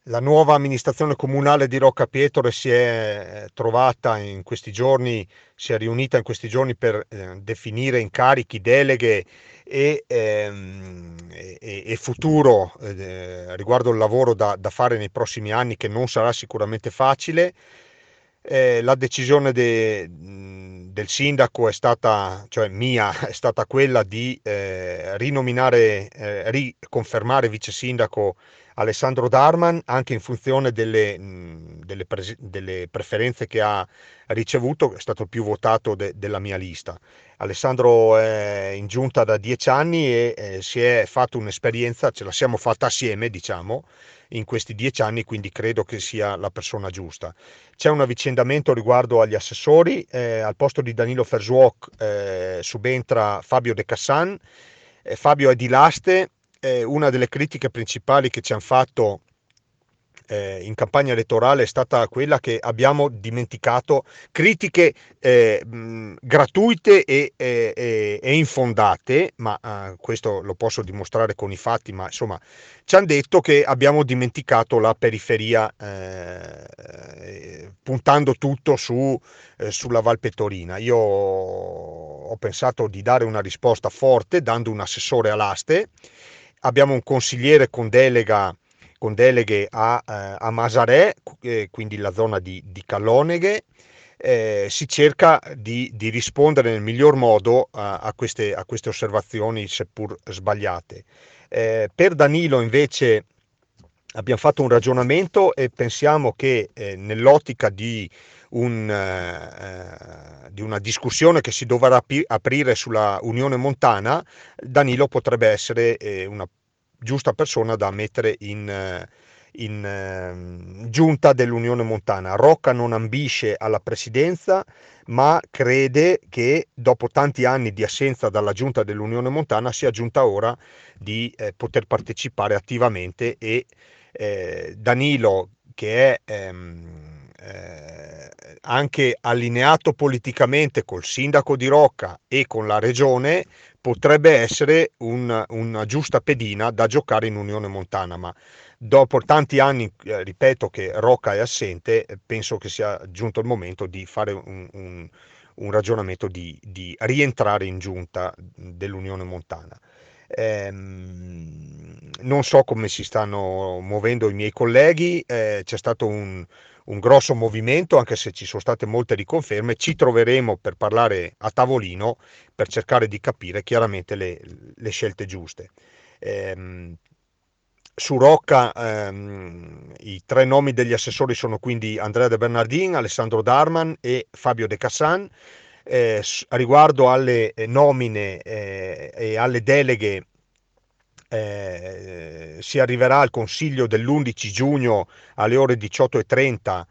La nuova amministrazione comunale di Rocca Pietore si è trovata in questi giorni, si è riunita in questi giorni per definire incarichi, deleghe e futuro riguardo il lavoro da fare nei prossimi anni, che non sarà sicuramente facile. La decisione del sindaco è stata, cioè mia, è stata quella di rinominare, riconfermare vice sindaco Alessandro Darman, anche in funzione delle preferenze che ha ricevuto. È stato il più votato della mia lista. Alessandro è in giunta da 10 anni e si è fatto un'esperienza, ce la siamo fatta assieme, diciamo, in questi 10 anni, quindi credo che sia la persona giusta. C'è un avvicendamento riguardo agli assessori, al posto di Danilo Ferzuoc subentra Fabio De Cassan. Fabio è di Laste. Una delle critiche principali che ci hanno fatto in campagna elettorale è stata quella che abbiamo dimenticato, critiche gratuite e infondate, ma questo lo posso dimostrare con i fatti, ma insomma ci hanno detto che abbiamo dimenticato la periferia, puntando tutto sulla Valpettorina. Io ho pensato di dare una risposta forte dando un assessore all'Aste. Abbiamo un consigliere con deleghe a Masarè, quindi la zona di Calloneghe. Si cerca di rispondere nel miglior modo a queste osservazioni, seppur sbagliate. Per Danilo invece abbiamo fatto un ragionamento e pensiamo che nell'ottica di una discussione che si dovrà aprire sulla Unione Montana, Danilo potrebbe essere una giusta persona da mettere in giunta dell'Unione Montana. Rocca non ambisce alla presidenza, ma crede che dopo tanti anni di assenza dalla giunta dell'Unione Montana sia giunta ora di poter partecipare attivamente. E Danilo, che è anche allineato politicamente col sindaco di Rocca e con la regione, potrebbe essere una giusta pedina da giocare in Unione Montana. Ma dopo tanti anni, ripeto, che Rocca è assente, penso che sia giunto il momento di fare un ragionamento di rientrare in giunta dell'Unione Montana. Non so come si stanno muovendo i miei colleghi. C'è stato un grosso movimento, anche se ci sono state molte riconferme. Ci troveremo per parlare a tavolino, per cercare di capire chiaramente le scelte giuste. Ehm, Su Rocca, i tre nomi degli assessori sono quindi Andrea De Bernardin, Alessandro Darman e Fabio De Cassan. Riguardo alle nomine e alle deleghe, si arriverà al Consiglio dell'11 giugno alle ore 18:30,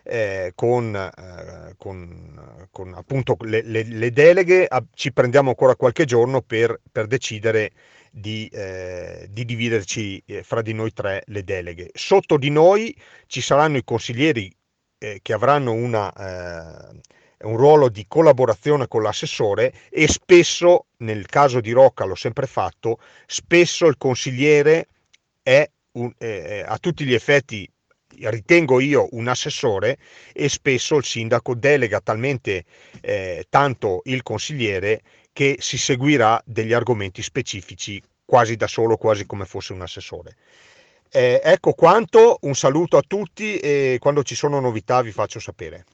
con appunto le deleghe. Ci prendiamo ancora qualche giorno per decidere di dividerci fra di noi tre le deleghe. Sotto di noi ci saranno i consiglieri che avranno un ruolo di collaborazione con l'assessore, e spesso, nel caso di Rocca l'ho sempre fatto, spesso il consigliere è a tutti gli effetti, ritengo io, un assessore, e spesso il sindaco delega talmente tanto il consigliere che si seguirà degli argomenti specifici quasi da solo, quasi come fosse un assessore. Ecco quanto, un saluto a tutti, e quando ci sono novità vi faccio sapere.